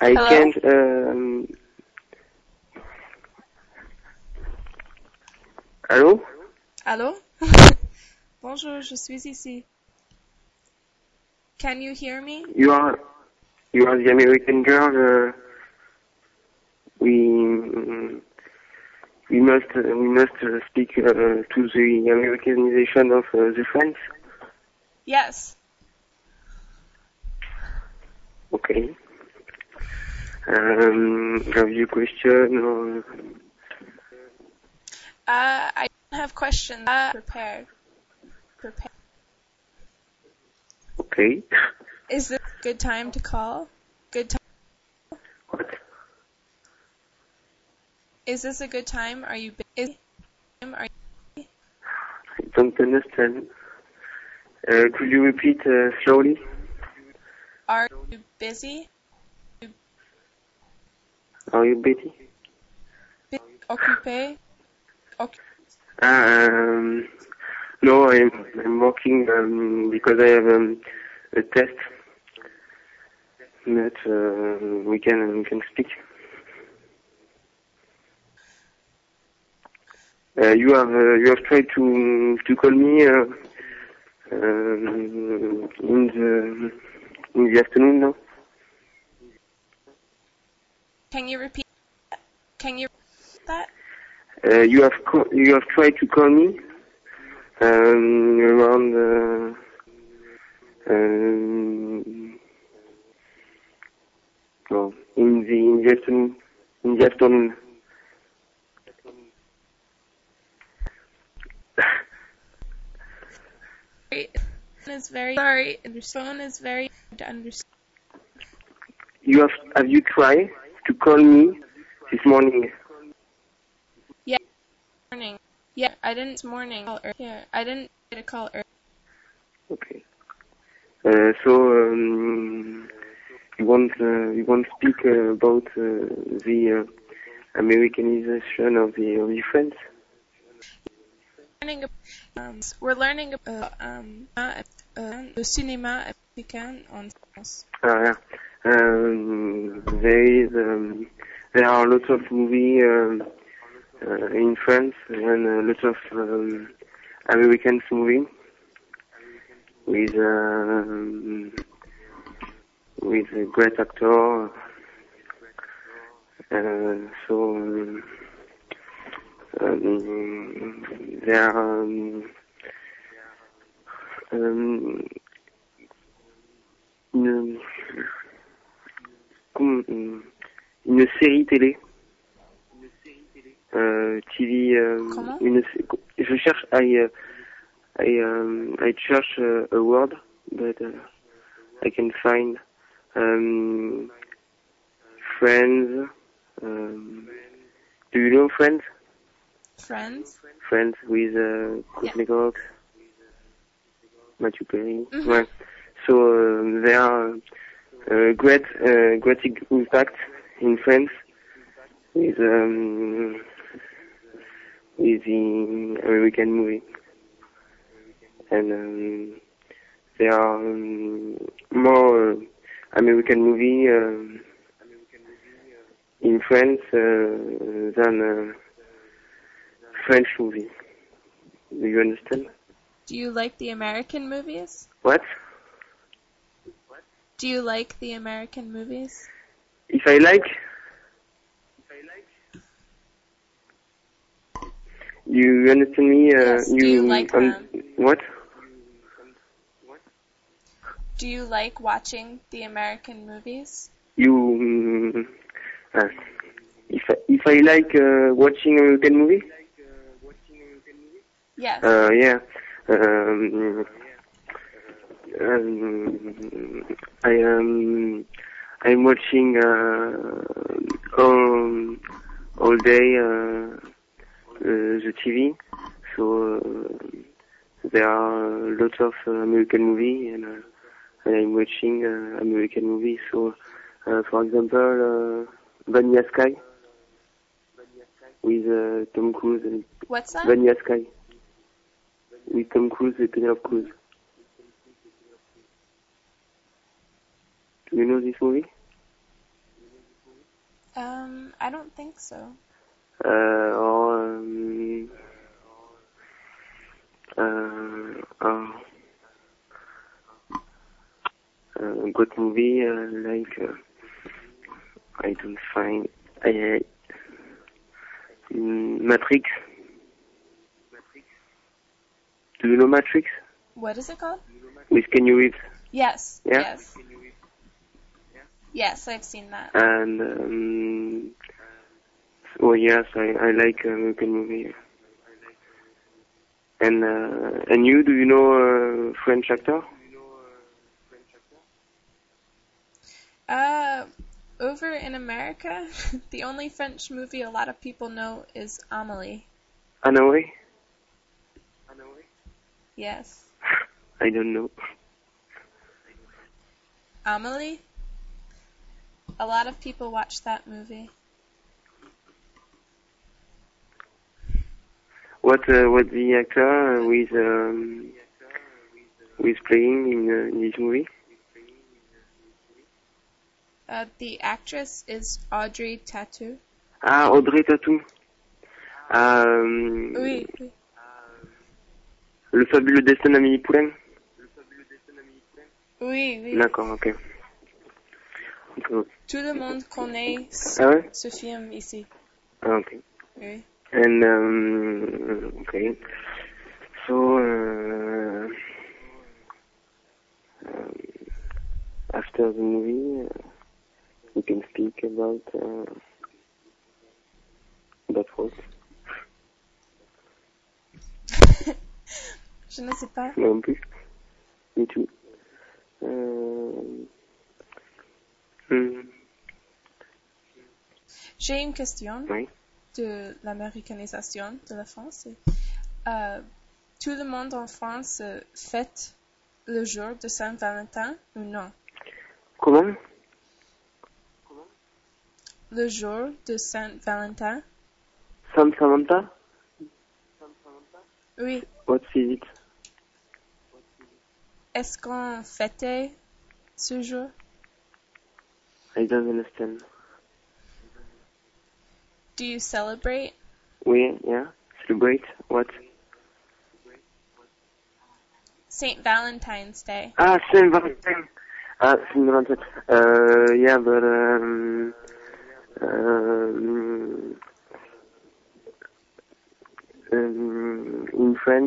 I Hello? can't. Allô? Allô? Bonjour, je suis ici. Can you hear me? You are the American girl. We must speak to the Americanization of the French. Yes. Okay. Have you question or? I don't have questions prepared. Okay. Is this a good time to call? What? Is this a good time? Are you busy? I don't understand. Could you repeat slowly? Are you busy? Are you busy? Occupé? No, I'm working because I have a test. But we can speak. You have tried to call me in the afternoon now. Can you repeat that? You have tried to call me around no, in the afternoon. In the afternoon. Is very sorry. Your phone is very hard to understand. Have you tried to call me this morning? Yeah, morning. Yeah, I didn't this morning. Yeah, I didn't get a call earlier. Okay. So you want speak about the Americanization of the French? We're learning about le cinéma américain en France. Yeah. There are lots of movies in France and lots of American movies with a great actor. There are une série télé, TV, Comment? je cherche, I search a word, but I can find Friends. Do you know Friends? Friends? Friends with Courtney Cox, Matthew Perry. Mm-hmm. Ouais. So there are great impact in France with the American movie, and there are more American movie in France than French movie. Do you understand? Do you like the American movies? What? Do you like the American movies? If I like? You understand me? Yes. Do you like them? What? Do you like watching the American movies? If I like watching American movie? Yes. Yeah. I'm watching all day the TV. So there are lots of American movie, and I'm watching American movies. So, for example, Vanilla Sky with Tom Cruise and What's that? Vanilla Sky with Tom Cruise and Penelope Cruz. Do you know this movie? I don't think so. Or good movie like I don't find Matrix. Do you know Matrix? What is it called? With Keanu Reeves. Yes. Yeah? Yes. Yes, I've seen that. And oh yes, I like American movie. And you, do you know French actor? Over in America, the only French movie a lot of people know is Amélie. Anaway? Yes. I don't know. Amélie? A lot of people watch that movie. What the actor who is playing in this movie? The actress is Audrey Tautou. Ah, Audrey Tautou. Oui, oui. Le fabuleux destin d'Amélie Poulain. Oui, oui. D'accord, ok. Tout le monde connaît Ah ouais? ce film ici. Ah, ok. Oui. And okay. So after the movie, we can speak about what? Je ne sais pas. Non plus. Me too. J'ai une question Oui. de l'américanisation de la France. Tout le monde en France fête le jour de Saint-Valentin ou non? Comment? Le jour de Saint-Valentin? Saint Samantha? Oui. What is it? Est-ce qu'on fêtait ce jour? I don't understand. Do you celebrate? Oui, yeah. Celebrate what? Saint Valentine's Day. Ah, Saint Valentine. Ah, Saint Valentine. Yeah, but in France,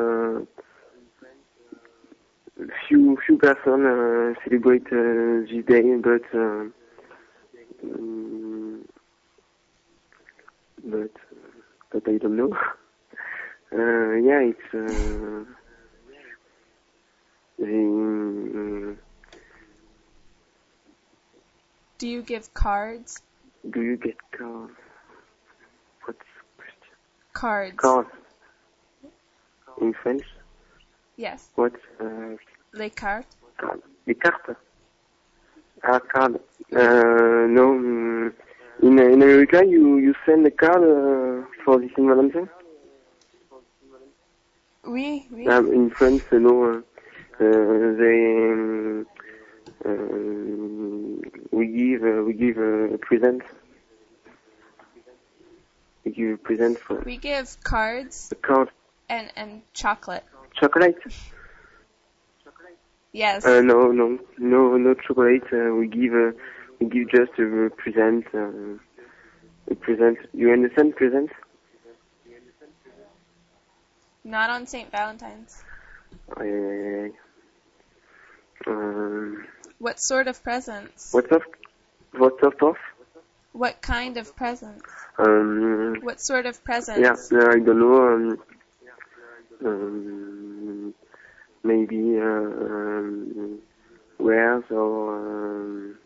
few person celebrate this day, but I don't know. Yeah, it's Do you give cards? do you get cards? What's the question? Cards. Cards in French? Yes. What? Les cartes. Card. Les cartes? Ah, card. No. In America, you send a card for this Saint Valentine? Oui, oui. In France, no. We give a present. We give a present for We give cards a card. and chocolate. Chocolate? Yes. No chocolate. We give just a present. A present. You understand present? Not on St. Valentine's. What sort of presents? What sort of? What kind of presents? What sort of Yeah, presents? I don't know. Maybe wares or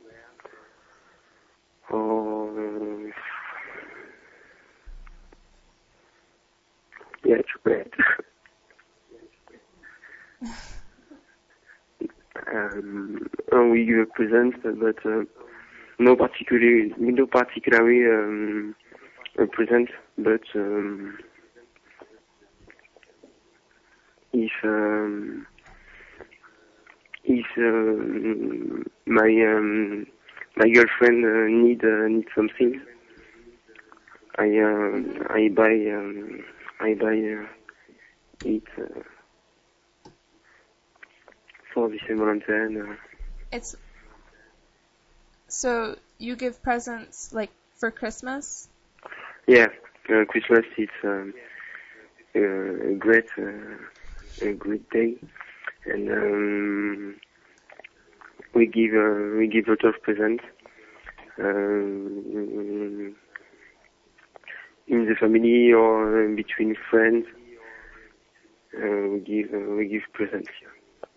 yeah, chocolate. We give a present, but no particularly a present. But if my girlfriend need something, I buy it for the Saint Valentin. It's so you give presents like for Christmas? Yeah, Christmas it's a great day, and we give lot of presents in the family or between friends. We give presents. Yeah.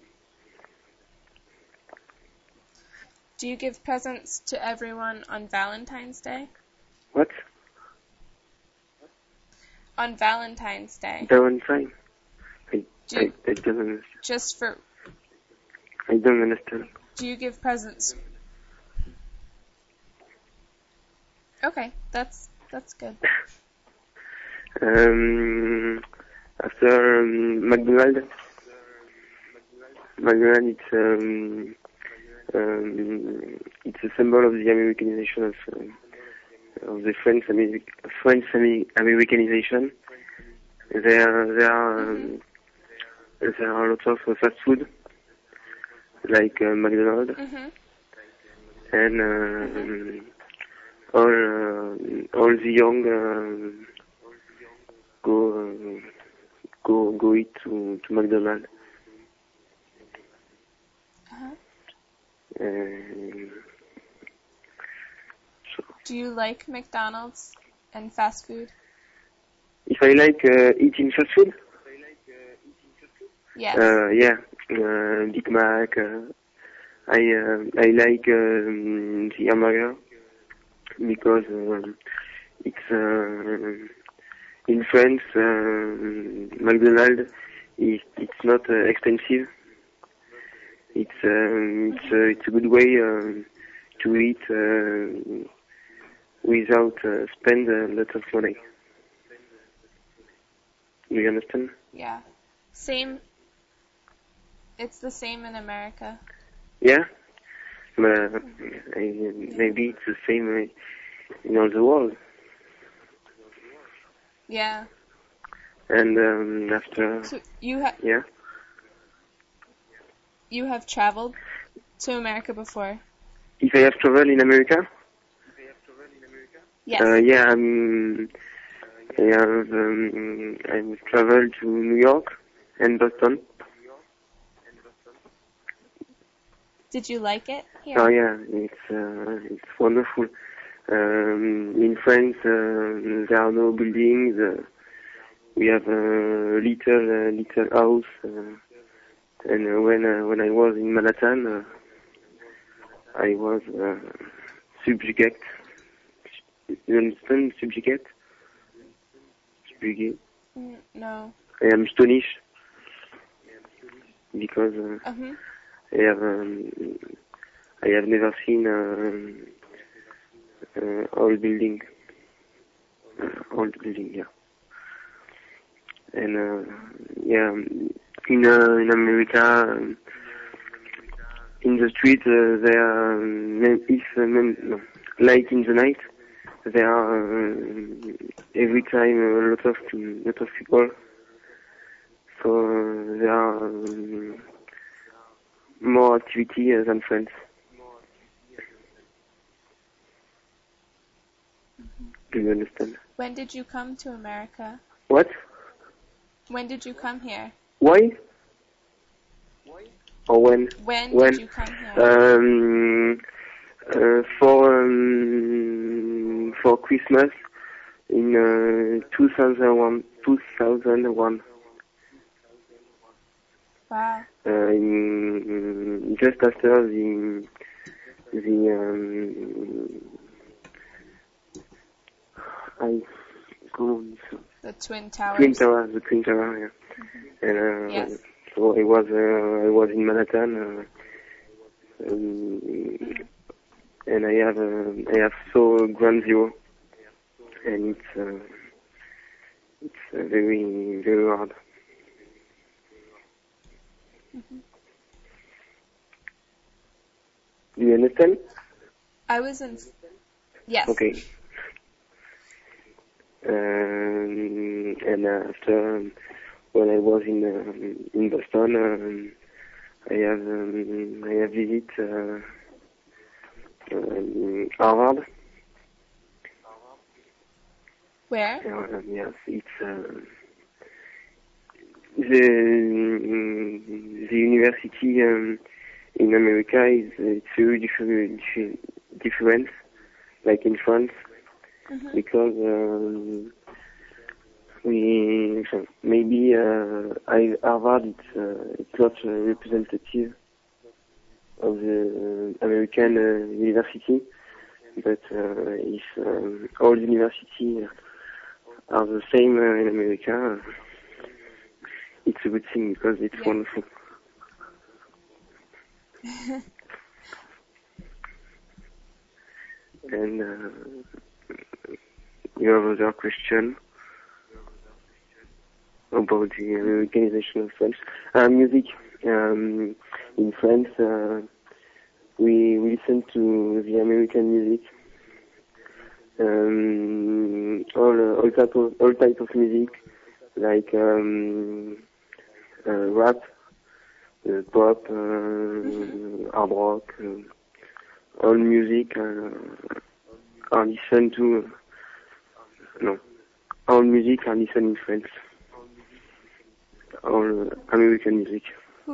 Do you give presents to everyone on Valentine's Day? What? On Valentine's Day. Valentine? I don't understand. Just for... I don't understand. Do you give presents? Okay, that's good. After McDonald's, it's a symbol of the Americanization of the French Americanization. There are lots of fast food like McDonald's, and all the young go eat to McDonald's. Do you like McDonald's and fast food? If I like eating fast food? Yes. Yeah, Big Mac. I like the hamburger because it's in France. McDonald's it's not expensive. It's a good way to eat without spend a lot of money. Do you understand? Yeah. Same. It's the same in America. Yeah? Maybe it's the same in all the world. Yeah. And after... So yeah? You have traveled to America before? If I have traveled in America? Yes. Yeah, I've traveled to New York and Boston. Did you like it here? Oh yeah, it's wonderful. In France, there are no buildings. We have a little house. And when I was in Manhattan, I was subject. You understand subject? No. I am astonished because I have never seen old building, yeah. And yeah, in America, in the street, there are like in the night, there are every time a lot of people. So there are more activity than France. Do you understand? When did you come to America? What? When did you come here? Why? Or when? When did you come here? For Christmas in 2001. Wow. Just after the Twin Towers. The Twin Tower, yeah. And yes. So I was in Manhattan, and I have so Ground Zero, and it's very very hard. Do you understand? I was in. Yes. Okay. And after, when I was in Boston, I have visit Harvard. Where? Yes, it's the university in America is it's very different, like in France, because maybe Harvard it's not representative of the American university, but if all universities are the same in America, it's a good thing because it's wonderful. And you have another question about the Americanization of French music. In France, we listen to the American music. All type of music, like rap, pop, hard rock, all music are listened to. All music are listened in French. All American music.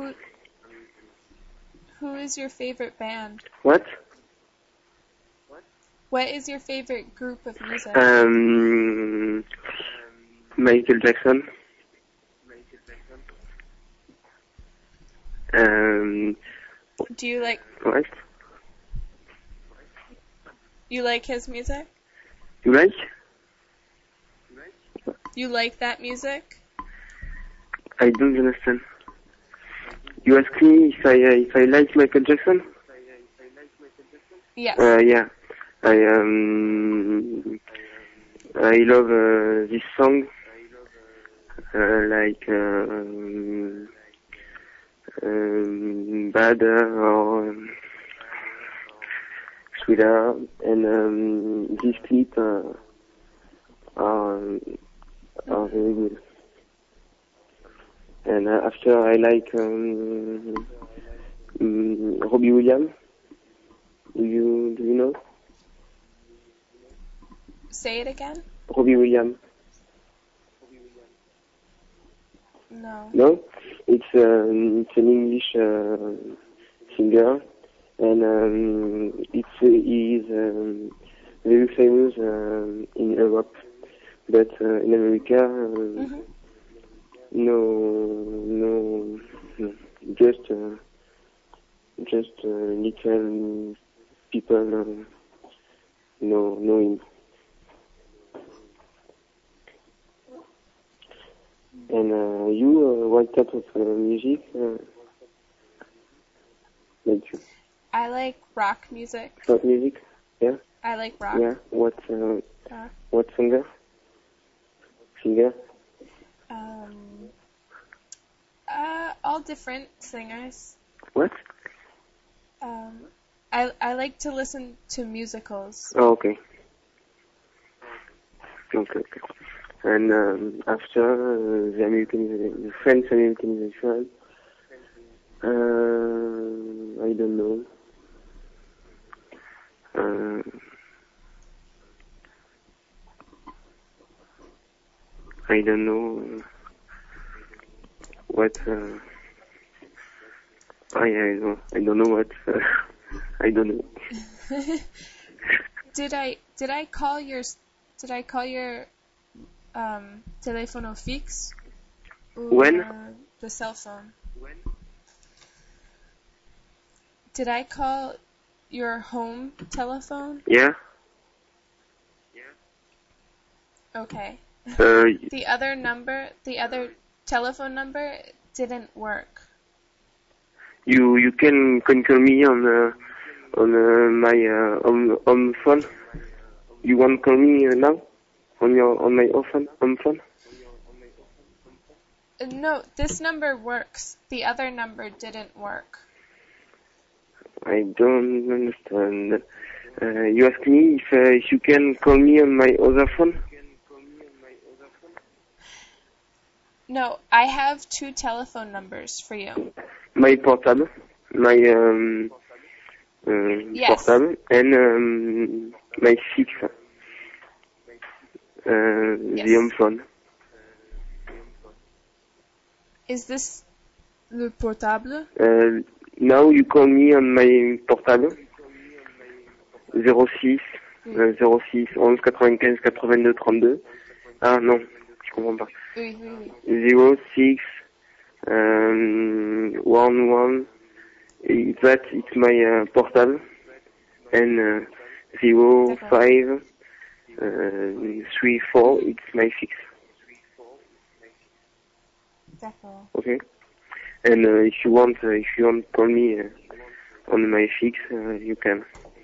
Who is your favorite band? What? What is your favorite group of music? Michael Jackson. Do you like? What? You like his music? You like? You like that music? I don't understand. You ask me if I like Michael Jackson? Yes. Yeah. I love this song, like Bad or Sweeter, and this clip are very good. And after I like Robbie Williams. Do you know? Say it again? Robbie Williams. No. No? It's an English singer, and he is very famous in Europe, but in America, no, just little people know him. And what type of music like you? I like rock music. Rock music? Yeah? I like rock. Yeah? What singer? All different singers. What? I like to listen to musicals. Oh, okay. And after the French Americanization, I don't know. I don't know what. I don't know what. I don't know. Did I call your teléfono fixe? When? The cell phone. Did I call your home telephone? Yeah. Okay. The the other telephone number didn't work. You can call me on my home phone. You want to call me now on my home phone? No, this number works. The other number didn't work. I don't understand. You ask me if you can call me on my other phone? No, I have 2 telephone numbers for you. My portable, my Yes. portable, and my fixe, the home phone. Is this le portable? Now you call me on my portable 06 06 11 95 82 32. Ah non, je comprends pas. Oui, oui, oui. 06 11 that it's my portable, and 05 34 it's my fix. D'accord. Okay. And if you want call me on my fix, you can.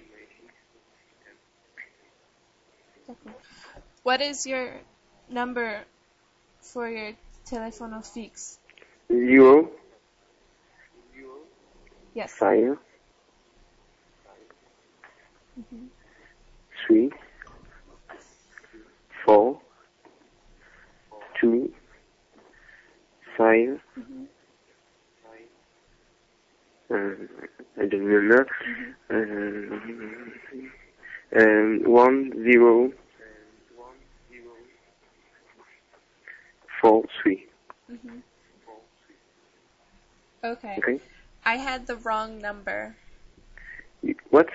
D'accord. What is your number for your telephone fixe? 0 Yes. 5 3 4 2 5 I don't remember. 1 0 4 3. Okay. Okay. I had the wrong number. What?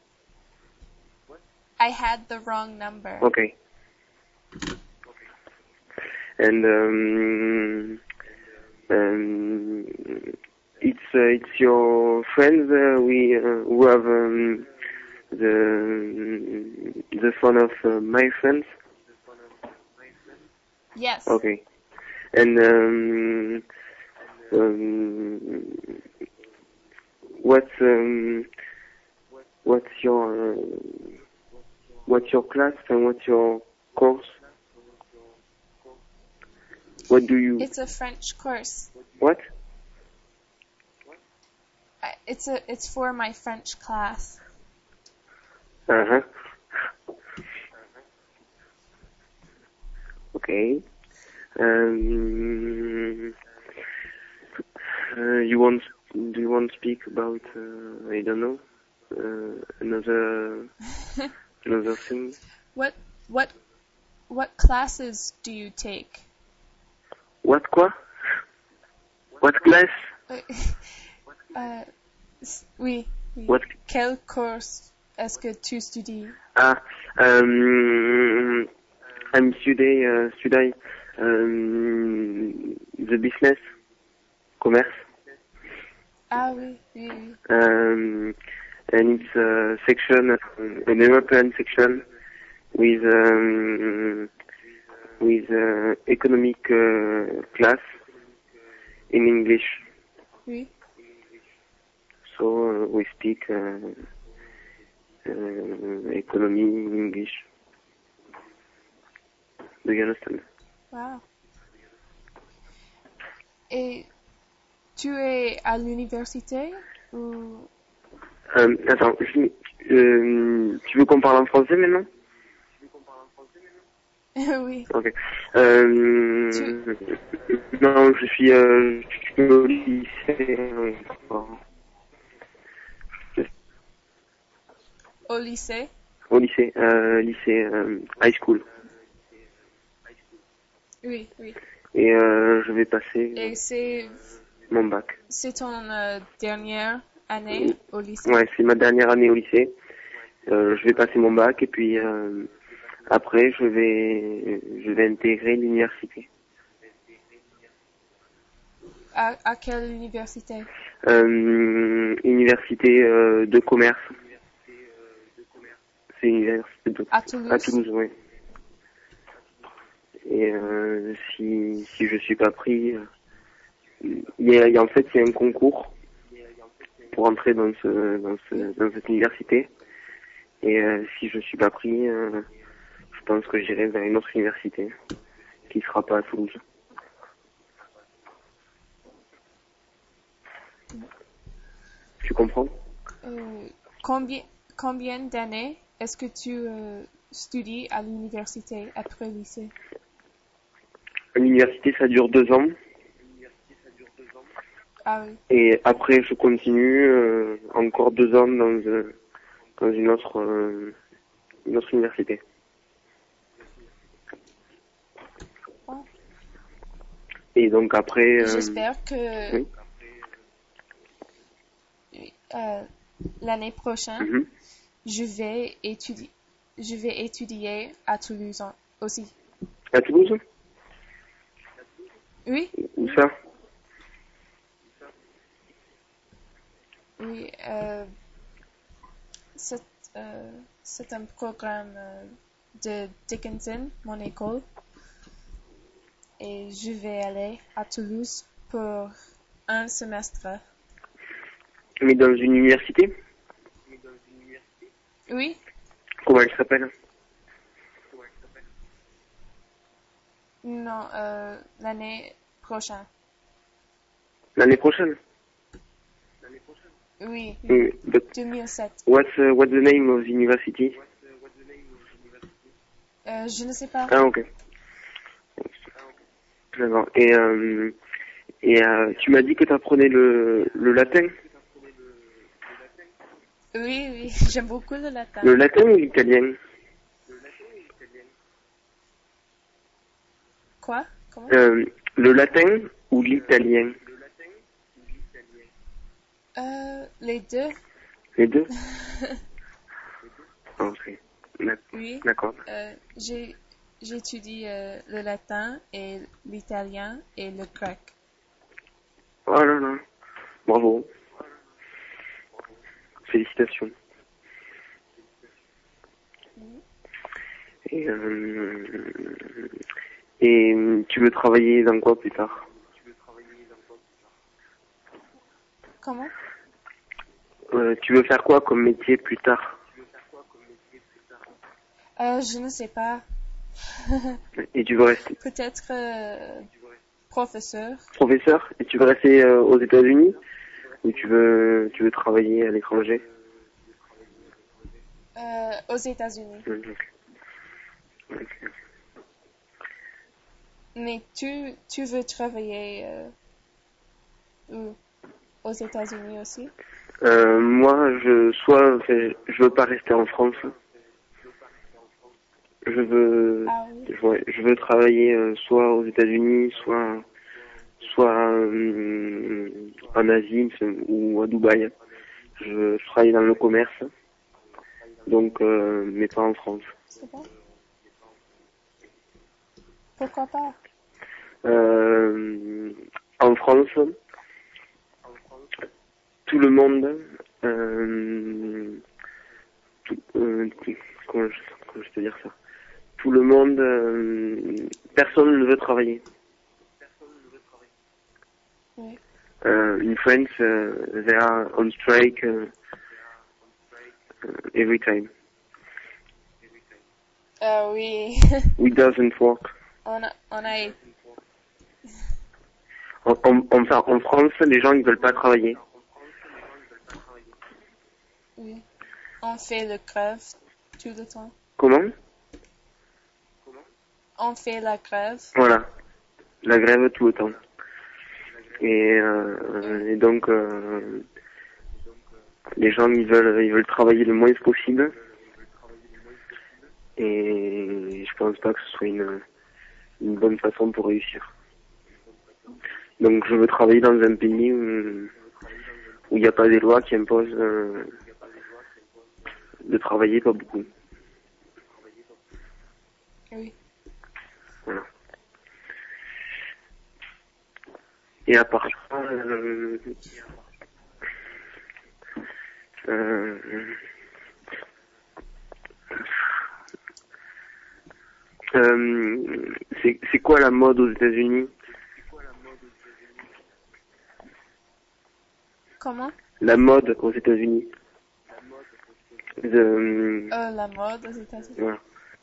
I had the wrong number. Okay. And it's your friends who have the phone of my friends. Yes. Okay. And what's your class and what's your course? What do you? It's a French course. What? It's for my French class. Uh-huh. Okay. Do you want to speak about I don't know, another thing? What classes do you take? What quoi? What class? Oui. What? Quel course est-ce que tu studies? I'm studying the business, commerce. Ah oui, oui, oui. And it's a section, an European section with economic class in English. Oui. So we speak economy in English. Do you understand? Wow. Et tu es à l'université ou... Attends, tu veux qu'on parle en français maintenant? Oui. Ok. Non, je suis au lycée. Au lycée? Au lycée, high school. Oui, oui. Et je vais passer Et c'est mon bac. ton dernière année au lycée? Ouais, c'est ma dernière année au lycée. Je vais passer mon bac et puis après je vais intégrer l'université. À quelle université? Université de commerce. C'est une université À Toulouse? À Toulouse, oui. Et si je suis pas pris, en fait il y a un concours pour entrer dans cette université. Et si je suis pas pris, je pense que j'irai vers une autre université qui sera pas à Toulouse. Tu comprends? combien d'années est-ce que tu studies à l'université après le lycée? À l'université, ça dure 2 ans. Ah oui. Et après, je continue encore 2 ans dans une autre université. Oh. Et donc après... J'espère que oui. l'année prochaine, Mhm. je vais étudier à Toulouse aussi. À Toulouse? Oui, Où ça? oui. C'est un programme de Dickinson, mon école. Et je vais aller à Toulouse pour un semestre. Mais dans une université? Oui, Comment elle s'appelle? non, l'année prochaine. L'année prochaine? Oui, But 2007. what's the name of the university? Je ne sais pas. Ah, ok. D'accord. Et tu m'as dit que tu apprenais le latin? Oui, oui, j'aime beaucoup le latin. Le latin ou l'italien? Quoi? Comment? Le latin ou l'italien? Les deux. Les deux? Ok. Oui. D'accord. J'étudie le latin et l'italien et le grec. Oh là là. Bravo. Félicitations. Et, tu veux travailler dans quoi plus tard? Comment? Tu veux faire quoi comme métier plus tard? Je ne sais pas. Et tu veux rester Peut-être professeur. professeur? Et tu veux rester aux États-Unis? Ou tu veux travailler à l'étranger? Aux États-Unis. Ok. Ok. Mais tu veux travailler où? Aux États-Unis aussi? Moi, je veux pas rester en France. Je veux, Ah oui. je veux travailler soit aux États-Unis, soit en Asie ou à Dubaï. Je travaille dans le commerce, donc mais pas en France. C'est bon? Pourquoi pas? En France, tout le monde, comment je peux dire ça? Tout le monde, personne ne veut travailler. Oui. In France, they are on strike every time. Oui. It doesn't work. on a Enfin, en France, les gens ils veulent pas travailler. oui. On fait le grève tout le temps. Comment? On fait la grève. Voilà, la grève tout le temps. Et donc les gens ils veulent travailler le moins possible. Et je pense pas que ce soit une bonne façon pour réussir. Donc je veux travailler dans un pays où il n'y a pas des lois qui imposent de travailler pas beaucoup. Oui. Voilà. Et à part ça, c'est quoi la mode aux États-Unis? Comment? La mode aux États-Unis. La mode aux États-Unis. Voilà.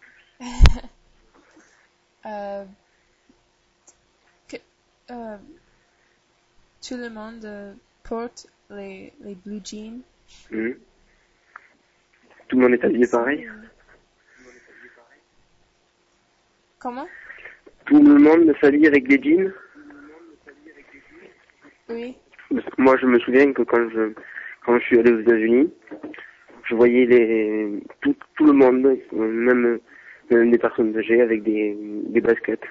Que- euh, tout le monde porte les blue jeans. Mhm. Tout le monde est habillé pareil. Comment? Tout le monde s'habille avec des jeans. Oui. Moi, je me souviens que quand je suis allé aux États-Unis, je voyais tout le monde, même des personnes âgées avec des baskets.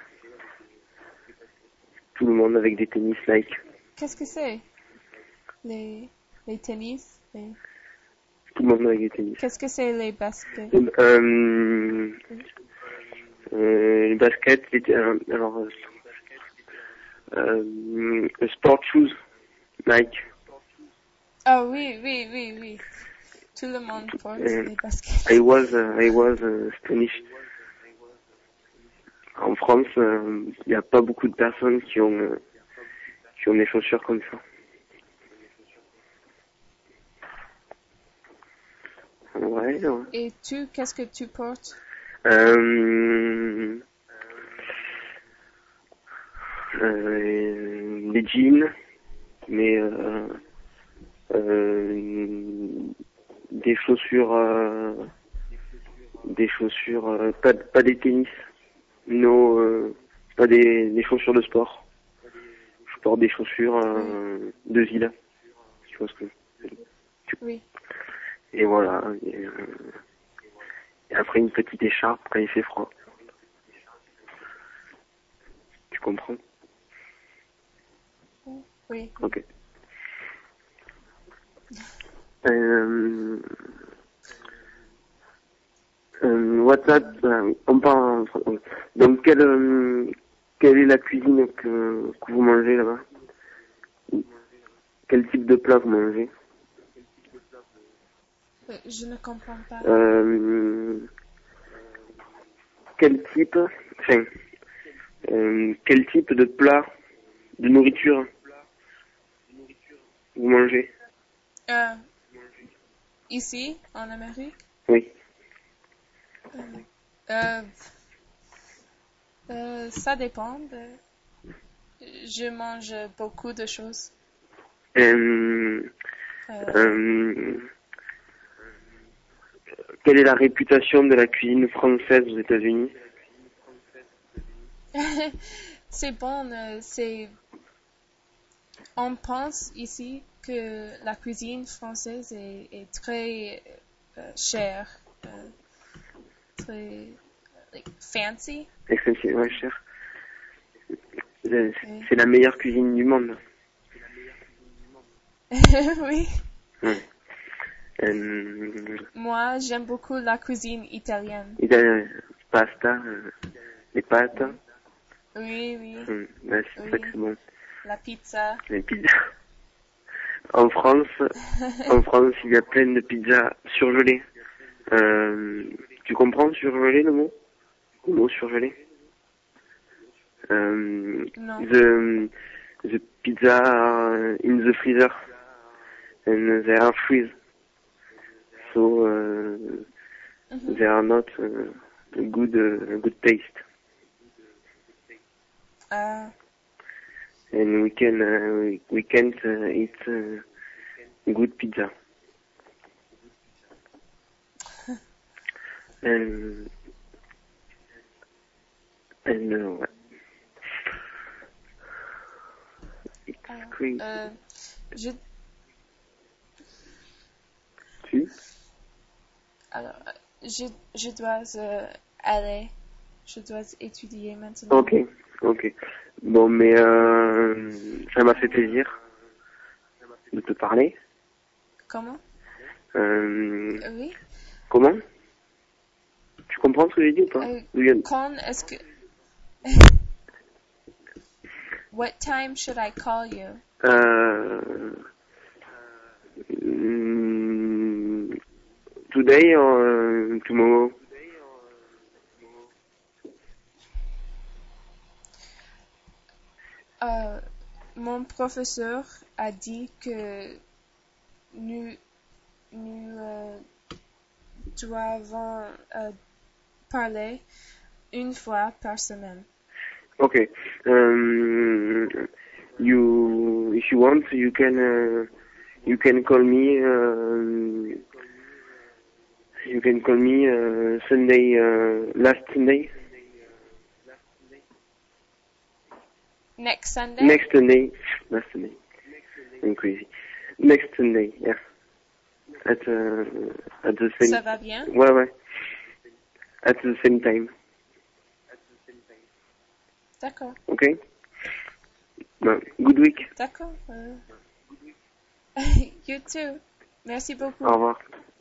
Tout le monde avec des tennis Nike. Qu'est-ce que c'est? Les tennis? Tout le monde avec des tennis. Qu'est-ce que c'est les baskets? Les baskets, sport shoes Nike. Ah oui. Tout le monde porte les baskets. I was astonished. En France, il n'y a pas beaucoup de personnes qui ont des chaussures comme ça. Ouais. Et tu, qu'est-ce que tu portes? Des jeans, mais des chaussures, pas des tennis, pas des chaussures de sport. Je porte des chaussures de ville. Tu vois ce que? Oui. Et voilà. Et après une petite écharpe quand il fait froid. Tu comprends? Oui. Ok. WhatsApp, on parle. Donc quelle est la cuisine que vous mangez là-bas? Quel type de plat vous mangez? Je ne comprends pas. Quel type de plat, de nourriture vous mangez? Ici, en Amérique? Oui. Ça dépend. Je mange beaucoup de choses. Quelle est la réputation de la cuisine française aux États-Unis? C'est bon. On pense ici que la cuisine française est très chère, très fancy. Excessivement cher. C'est la meilleure cuisine du monde. Oui. Ouais. Moi, j'aime beaucoup la cuisine italienne. Pasta, les pâtes. Oui. C'est ça que c'est bon. La pizza. Les pizzas. En France, il y a plein de pizzas surgelées. Tu comprends surgelé le mot? Le mot surgelé? Non. The pizza are in the freezer and they are freeze. So they are not a good taste. And we can't eat good pizza. And what? It's crazy. Alors, je dois aller. Je dois étudier maintenant. Ok. Bon, mais ça m'a fait plaisir de te parler. Comment? Oui. Comment? Tu comprends ce que j'ai dit ou pas? Quand est-ce que... What time should I call you? Today or tomorrow? Mon professeur a dit que nous devons parler une fois par semaine. Okay. If you want, you can call me. You can call me Sunday, last Sunday. Next Sunday? Next Sunday. Last Sunday. I'm crazy. Next Sunday, yeah. At the same... Ça va bien? Ouais. At the same time. D'accord. Okay? Good week. D'accord. You too. Merci beaucoup. Au revoir.